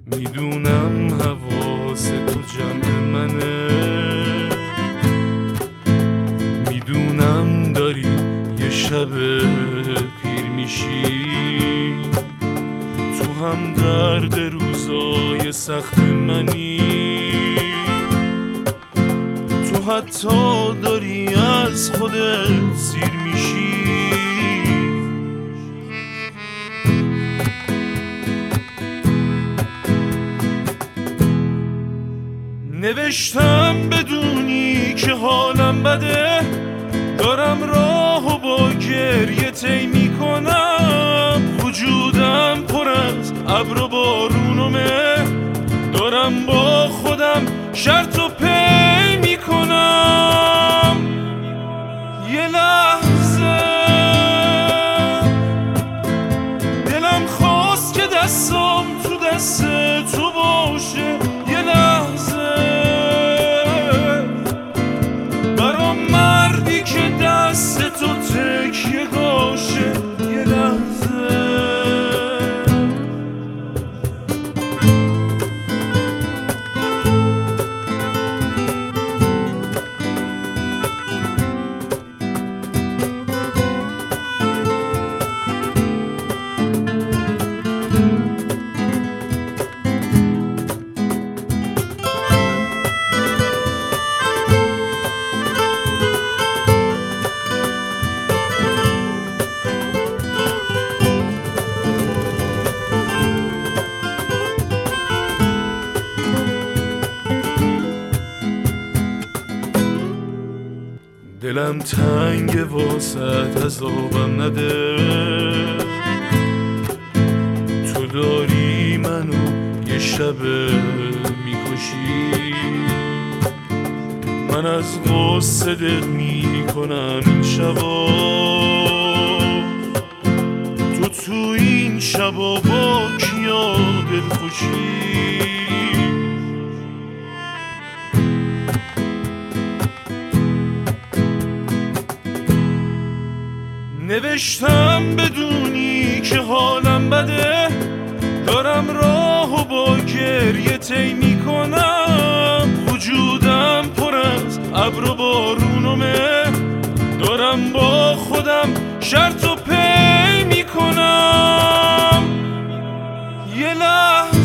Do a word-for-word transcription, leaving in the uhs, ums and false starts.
میدونم حواس تو جمع منه، میدونم داری یه شب پیر میشی، تو هم درد روزای سخت منی، تو حتی داری از خودت سیر میشی. نوشتم بدونی که حالم بده، دارم راهو با گریه طی میکنم، وجودم پر از ابر و بارونمه، دارم با خودم شرط و پی میکنم. یه لحظه دلم خواست که دستم تو دست تو باشه، یه لحظه برام مردی که دست تو تکیه گاشه، یه لحظه دلم تنگ واسط عذابم نده، تو داری منو یه شب میکشی، من از غصه دل میکنم این شبا، تو تو این شبا با کیا دل خوشی. نوشتم بدونی که حالم بده، دارم راهو با گریه طی میکنم، وجودم پر از ابر و بارونمه، دارم با خودم شرط و پی میکنم. یه لحظه